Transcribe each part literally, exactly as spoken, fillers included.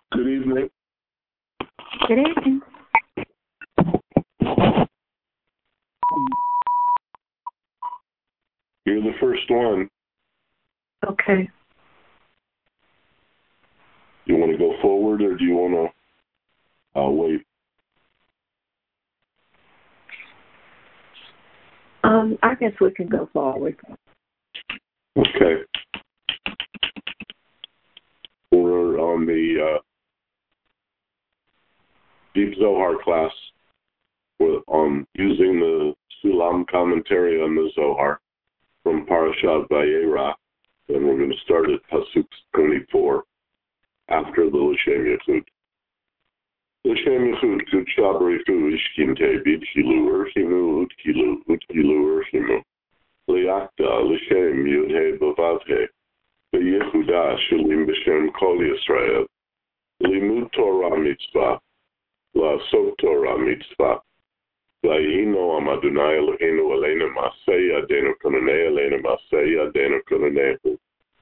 Good evening. Good evening. You're the first one. Okay. You want to go forward or do you want to uh, wait? Um, I guess we can go forward. Okay. We're on the uh, Deep Zohar class. We're on using the Sulam commentary on the Zohar from Parashat Vayera, and we're going to start at Pasuk twenty-four after the L'Shem Yechud. L'Shem Yechud Kudsha Barichu Ishkimte Bidkilu Urchimu Utkilu Utkilu Urchimu Liakta L'Shem Yudhe Bavavhe V'Yehuda Shulim B'Shem Kol Yisrael Limud Torah Mitzvah La'asok Torah Mitzvah V'Yihino Am Adonai Eloheinu Aleinu Masei Yadenu Kononei Aleinu Masei Yadenu Kononei.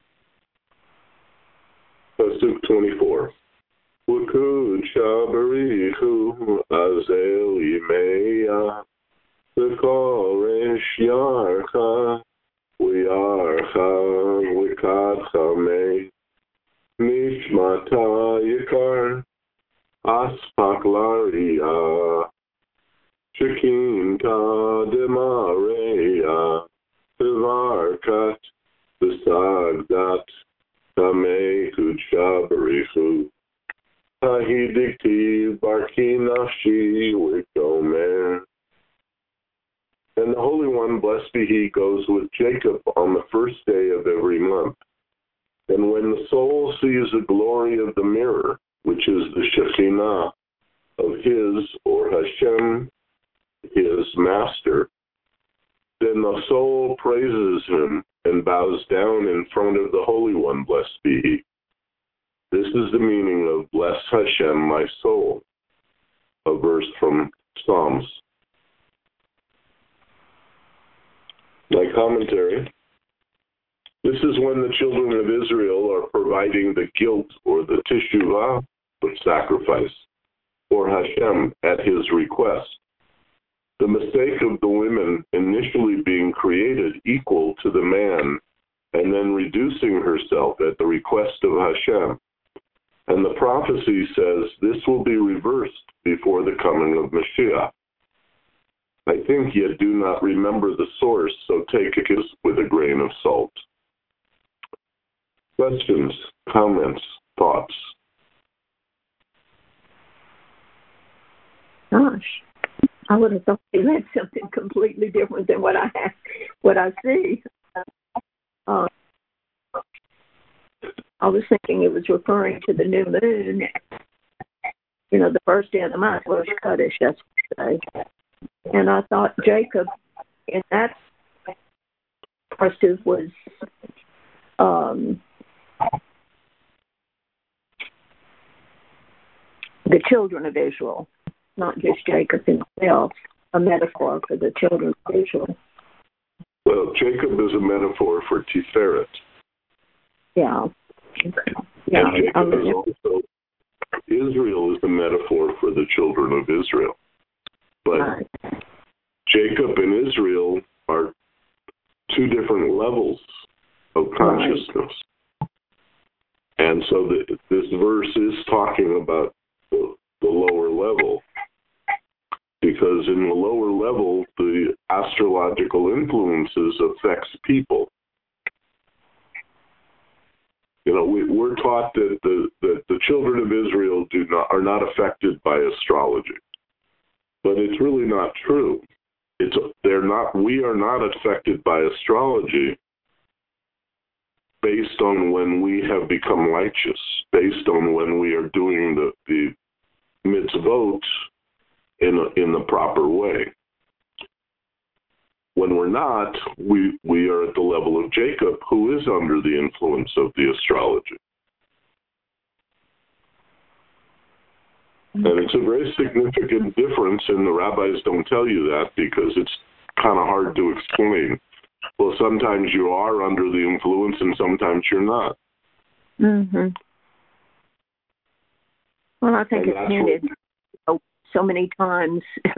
Pasuk twenty-four. V'Kudsha Barichu Azel Yimeya V'Koresh Yarcha V'Yarcha V'Kadcha Mei Nishmata Yikar Aspaklaria Shekinta Demareya Vivarkat Visagdat Tamei Kudsha Barichu Tahidikti Barki Nafshi Wikomer. And the Holy One, blessed be He, goes with Jacob on the first day of every month. And when the soul sees the glory of the mirror, which is the Shekinah of His, or Hashem, His Master, then the soul praises Him and bows down in front of the Holy One, blessed be He. This is the meaning of bless Hashem, my soul, a verse from Psalms. My commentary. This is when the children of Israel are providing the guilt or the teshuvah, the sacrifice, for Hashem at His request. The mistake of the women initially being created equal to the man and then reducing herself at the request of Hashem. And the prophecy says this will be reversed before the coming of Mashiach. I think yet do not remember the source, so take it with a grain of salt. Questions, comments, thoughts? Gosh, I would have thought he meant something completely different than what I have, what I see. Uh, I was thinking it was referring to the new moon. You know, the first day of the month was Kaddish yesterday. And I thought Jacob, in that verses was um, the children of Israel, not just Jacob himself, a metaphor for the children of Israel. Well, Jacob is a metaphor for Tiferet. Yeah. Yeah. And Jacob is also, Israel is a metaphor for the children of Israel. But right. Jacob and Israel are two different levels of consciousness. Right. And so the, this verse is talking about the, the lower level, because in the lower level, the astrological influences affects people. You know, we, we're taught that the, that the children of Israel do not are not affected by astrology. But it's really not true. It's they're not. We are not affected by astrology based on when we have become righteous, based on when we are doing the the mitzvot in a, in the proper way. When we're not, we we are at the level of Jacob, who is under the influence of the astrology. And it's a very significant difference, and the rabbis don't tell you that because it's kind of hard to explain. Well, sometimes you are under the influence and sometimes you're not. Mm-hmm. Well, I think And it's hinted what, so, so many times.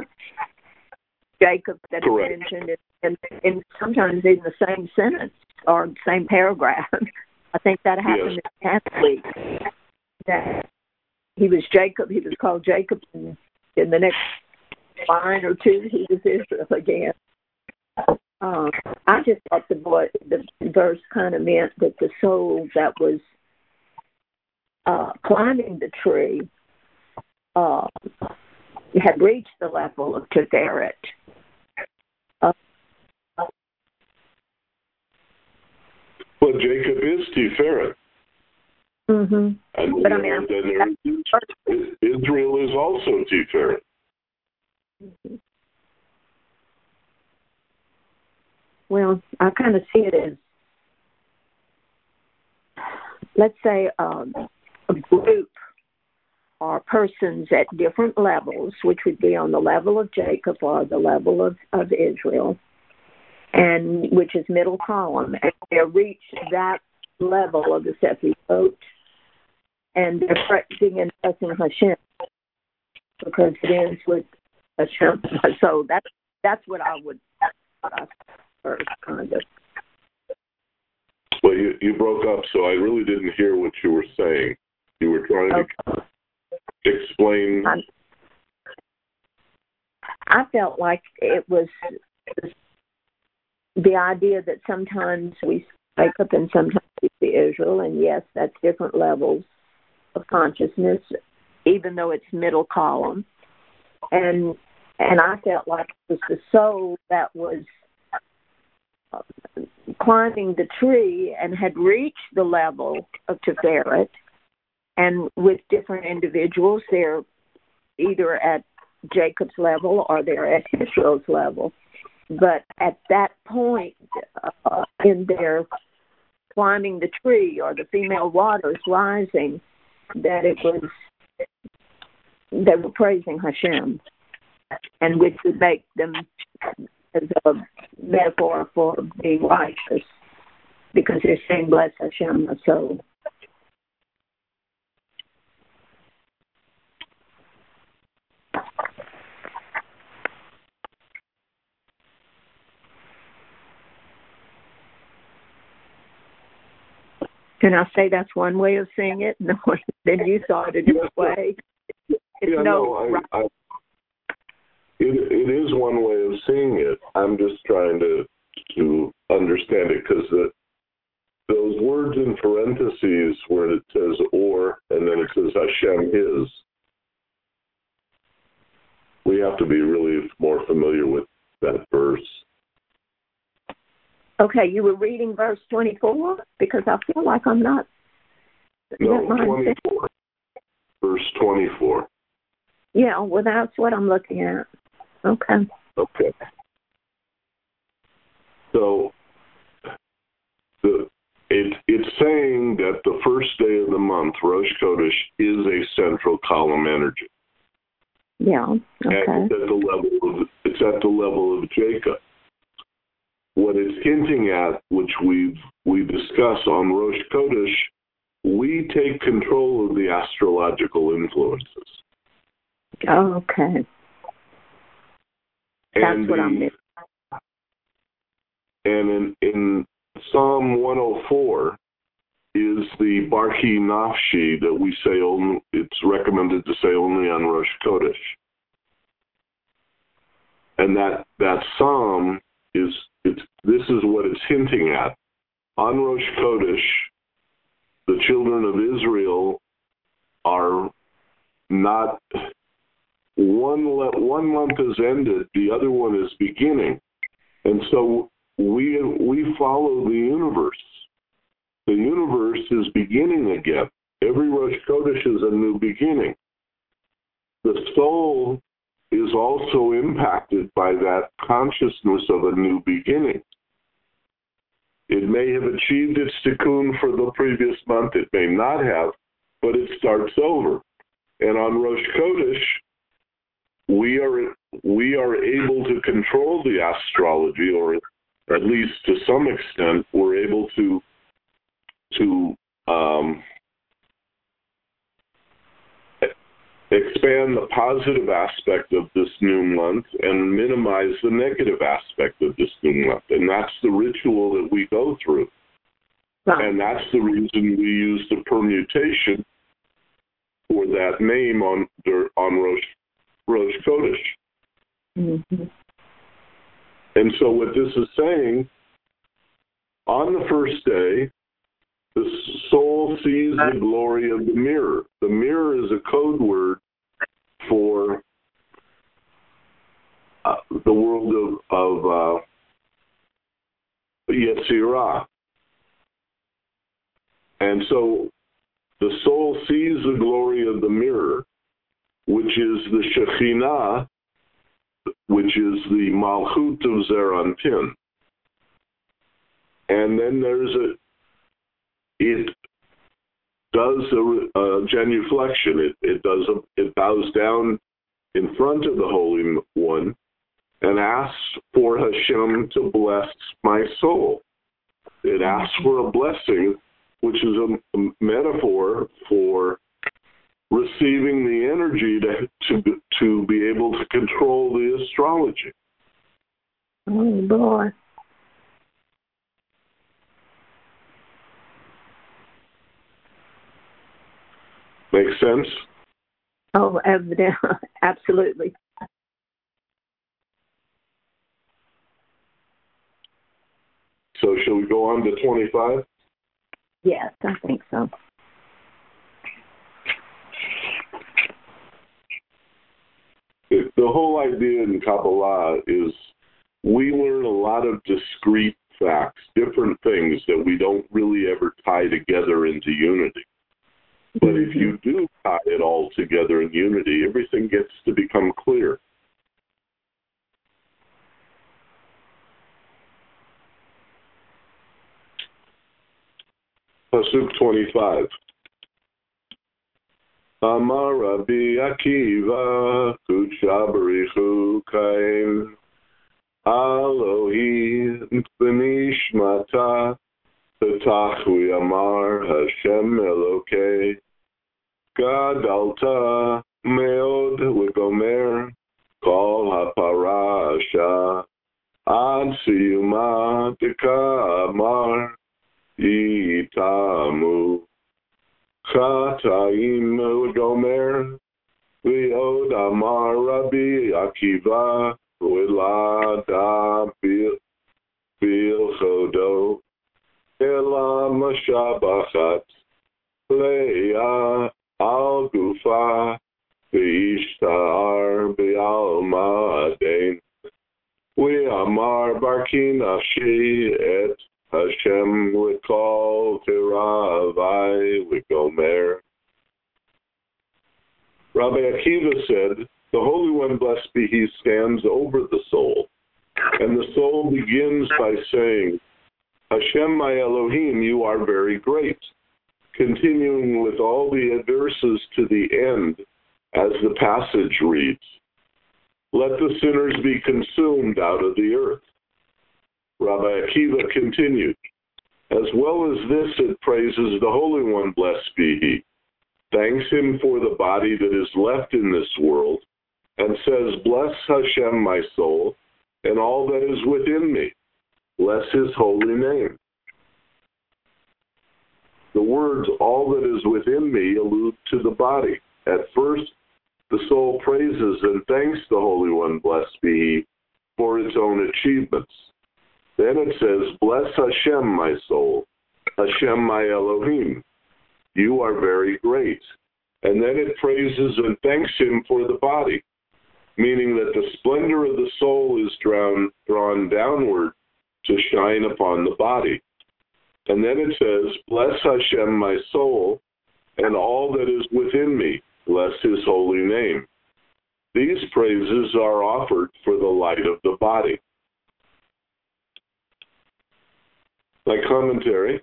Jacob that is correct. mentioned, and, and sometimes in the same sentence or the same paragraph. I think that happened Yes. last week. That he was Jacob. He was called Jacob, and in the next line or two, he was Israel again. Um, I just thought the boy, the verse kind of meant that the soul that was uh, climbing the tree uh, had reached the level of Tiferet. Uh, But Jacob is Tiferet. mm-hmm. And But I mean, then there is, Israel is also Tiferet. Mm-hmm. Well, I kind of see it as, let's say, um, a group or persons at different levels, which would be on the level of Jacob or the level of, of Israel, and which is middle column, and they reach that level of the Sefirot, and they're praising and blessing Hashem because it ends with Hashem. So that's that's what I would first kind of. Well, you, you broke up, so I really didn't hear what you were saying. You were trying Okay. to explain. I, I felt like it was the idea that sometimes we wake up and sometimes we see Israel, and yes, that's different levels of consciousness, even though it's middle column. And and I felt like it was the soul that was climbing the tree and had reached the level of Tiferet, and with different individuals, they're either at Jacob's level or they're at Israel's level. But at that point uh, in their climbing the tree or the female waters rising, that it was, they were praising Hashem, and which would make them as a metaphor for being righteous, because they're saying, bless Hashem, my soul. Can I say that's one way of seeing it? No, then you saw it a different way. It's yeah, no, no I, I, it, it is one way of seeing it. I'm just trying to to understand it, because those words in parentheses where it says or and then it says Hashem is, we have to be really more familiar with that verse. Okay, you were reading verse twenty-four? Because I feel like I'm not. No, twenty-four. Verse twenty-four. Yeah, well, that's what I'm looking at. Okay. Okay. So the it, it's saying that the first day of the month, Rosh Chodesh, is a central column energy. Yeah. Okay. And it's at the level of it's at the level of Jacob. What it's hinting at, which we've we discuss on Rosh Chodesh, we take control of the astrological influences. Oh, okay. That's and what the, I'm missing. And in, in Psalm one oh four is the Barki Nafshi that we say only, it's recommended to say only on Rosh Chodesh. And that, that psalm is, it's, this is what it's hinting at. On Rosh Chodesh, the children of Israel are not, one, one month has ended, the other one is beginning. And so we we follow the universe. The universe is beginning again. Every Rosh Chodesh is a new beginning. The soul is also impacted by that consciousness of a new beginning. It may have achieved its tikkun for the previous month, it may not have, but it starts over. And on Rosh Chodesh, we are we are able to control the astrology, or at least to some extent, we're able to to um, expand the positive aspect of this new month and minimize the negative aspect of this new month. And that's the ritual that we go through. Right. And that's the reason we use the permutation for that name on on Rosh, Rosh Chodesh. Mm-hmm. And so what this is saying, on the first day, the soul sees the glory of the mirror. The mirror is a code word for uh, the world of, of uh, Yetzirah. And so the soul sees the glory of the mirror, which is the Shekhinah, which is the Malchut of Zeir Anpin. And then there's a, it does a, a genuflection. It, it does a, it bows down in front of the Holy One and asks for Hashem to bless my soul. It asks for a blessing, which is a, a metaphor for receiving the energy to, to to be able to control the astrology. Oh, boy. Make sense? Oh, evidently. Absolutely. So shall we go on to twenty-five? Yes, I think so. The whole idea in Kabbalah is we learn a lot of discrete facts, different things that we don't really ever tie together into unity. But mm-hmm. if you do tie it all together in unity, everything gets to become clear. Pasuk twenty-five. Amar Rabbi Akiva, Kucha Barichu Kaim, Elohim B'nishmata, Tetachui Amar Hashem Elokei, Gadalta Meod V'Gomer, Kol HaParasha, Ad Siyuma Deka Amar, Yitamu. Chataim Gomer, V'od Amar Rabbi Akiva, V'lada Bilchodo, Ela Mashabachat, Leah Al Gufa, V'ishtar B'alma Adain, V'amar Barkin Ashi Et Hashem L'kol Tiravai L'gomer. Rabbi Akiva said, the Holy One, blessed be He, stands over the soul. And the soul begins by saying, Hashem my Elohim, you are very great. Continuing with all the verses to the end, as the passage reads, let the sinners be consumed out of the earth. Rabbi Akiva continued, as well as this it praises the Holy One, blessed be He, thanks Him for the body that is left in this world, and says, bless Hashem, my soul, and all that is within me. Bless His holy name. The words, all that is within me, allude to the body. At first, the soul praises and thanks the Holy One, blessed be He, for its own achievements. Then it says, bless Hashem, my soul, Hashem, my Elohim. You are very great. And then it praises and thanks Him for the body, meaning that the splendor of the soul is drawn, drawn downward to shine upon the body. And then it says, bless Hashem, my soul, and all that is within me. Bless His holy name. These praises are offered for the light of the body. My commentary.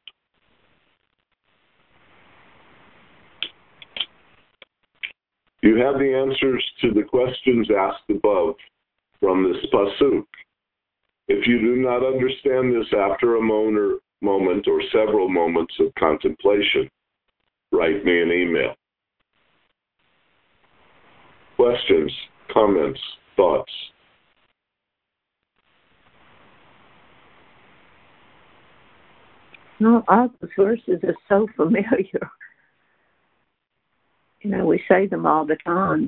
You have the answers to the questions asked above from this pasuk. If you do not understand this after a moment or several moments of contemplation, write me an email. questions, comments, thoughts? No, all the verses are so familiar. You know, we say them all the time.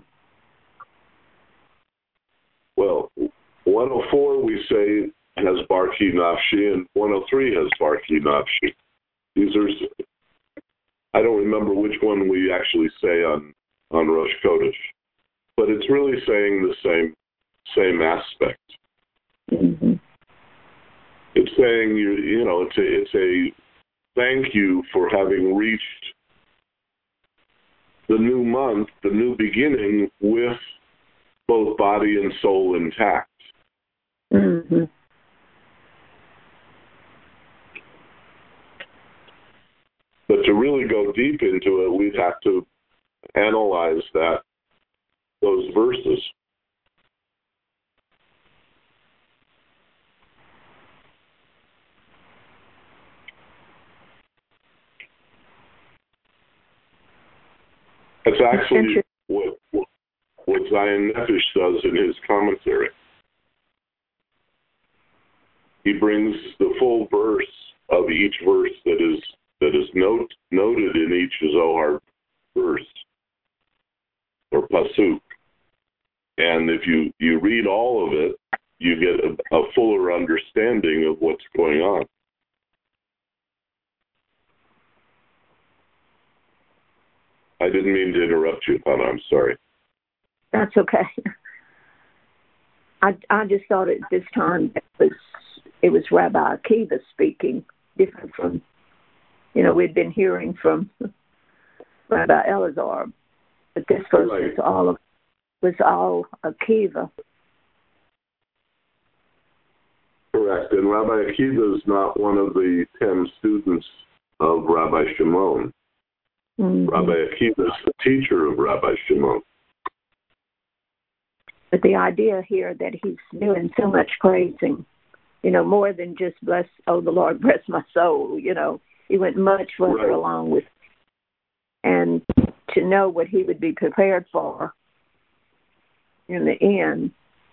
Well, one oh four we say has Barki Nafshi, and one oh three has Barki Nafshi. These are, I don't remember which one we actually say on, on Rosh Chodesh, but it's really saying the same same aspect. Mm-hmm. It's saying, you you know, it's a, it's a thank you for having reached the new month, the new beginning, with both body and soul intact. Mm-hmm. But to really go deep into it, we'd have to analyze that, those verses. That's actually what, what, what Zion Nefesh does in his commentary. He brings the full verse of each verse that is that is note, noted in each Zohar verse or pasuk. And if you, you read all of it, you get a, a fuller understanding of what's going on. I didn't mean to interrupt you, Hannah. I'm sorry. That's okay. I, I just thought at this time it was, it was Rabbi Akiva speaking, different from, you know, we'd been hearing from Rabbi Elazar, but this verse Right. was all was all Akiva. Correct. And Rabbi Akiva is not one of the ten students of Rabbi Shimon. Mm-hmm. Rabbi Akiva is the teacher of Rabbi Shimon. But the idea here that he's doing so much praising, you know, more than just bless, oh, the Lord bless my soul, you know, he went much further Right. along with, and to know what he would be prepared for in the end.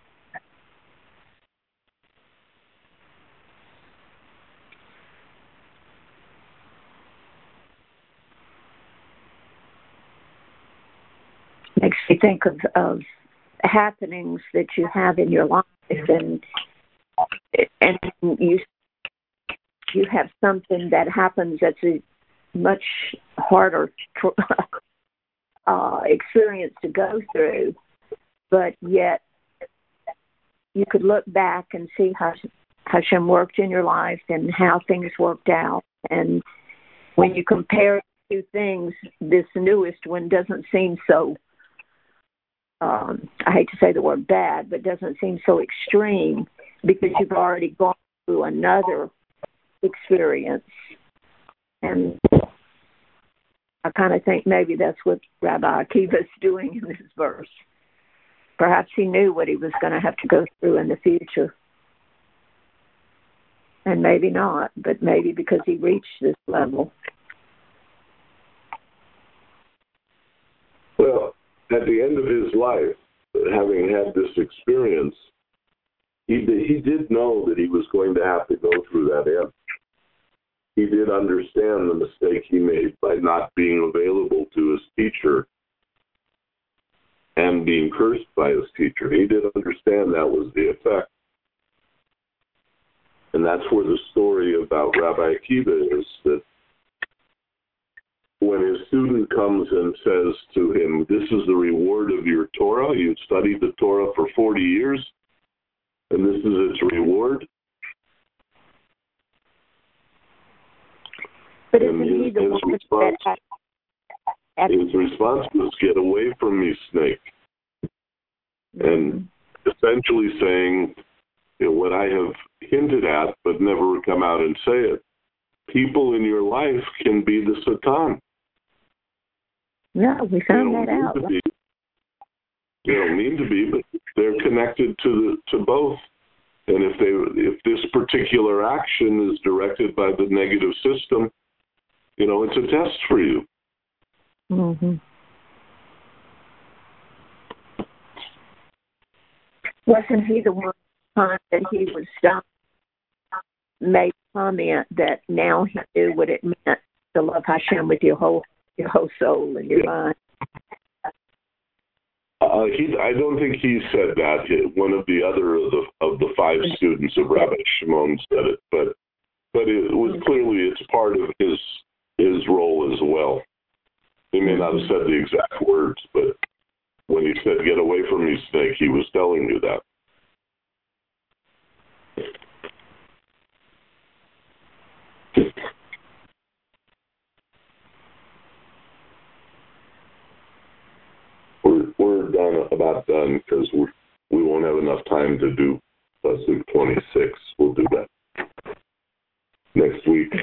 Makes me think of, of happenings that you have in your life, and and you you have something that happens that's a much harder uh, experience to go through, but yet you could look back and see how Hashem worked in your life and how things worked out. And when you compare two things, this newest one doesn't seem so, um, I hate to say the word bad, but doesn't seem so extreme because you've already gone through another experience. And I kind of think maybe that's what Rabbi Akiva is doing in this verse. Perhaps he knew what he was going to have to go through in the future. And maybe not, but maybe because he reached this level. Well, at the end of his life, having had this experience, he did, he did know that he was going to have to go through that end. He did understand the mistake he made by not being available to his teacher and being cursed by his teacher. He did understand that was the effect. And that's where the story about Rabbi Akiva is, that when his student comes and says to him, this is the reward of your Torah, you've studied the Torah for forty years, and this is its reward. But and isn't his, he the his, one response, that... At, his response was, get away from me, snake. And essentially saying, you know, what I have hinted at, but never come out and say it. People in your life can be the Satan. Yeah, we found that out. Be, they don't mean to be, but they're connected to the, to both. And if they, if this particular action is directed by the negative system, you know, it's a test for you. Mm-hmm. Wasn't he the one time that he was stopped, made a comment that now he knew what it meant to love Hashem with your whole your whole soul and your mind? Uh, he, I don't think he said that. One of the other of the of the five students of Rabbi Shimon said it, but but it was clearly it's part of his his role as well. He may not have said the exact words, but when he said "get away from me, snake," he was telling you that. We're we're done about done because we we won't have enough time to do Pasuk twenty-six. We'll do that next week.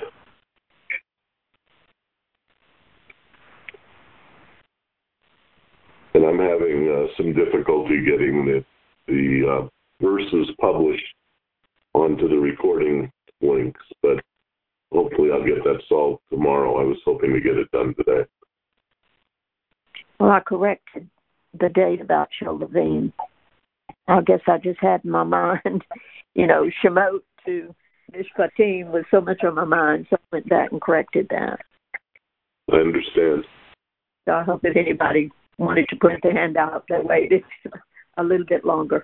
And I'm having uh, some difficulty getting the the uh, verses published onto the recording links, but hopefully I'll get that solved tomorrow. I was hoping to get it done today. Well, I corrected the date about Sholavim. I guess I just had in my mind, you know, Shemot to Mishpatim was so much on my mind, so I went back and corrected that. I understand. So I hope if anybody wanted to put their hand out, they waited a little bit longer.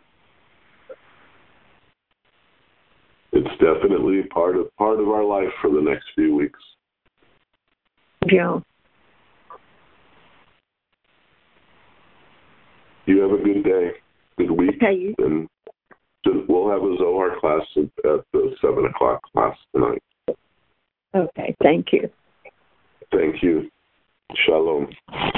It's definitely part of part of our life for the next few weeks. Yeah. You have a good day, good week, Okay. and we'll have a Zohar class at, at the seven o'clock class tonight. Okay. Thank you. Thank you. Shalom.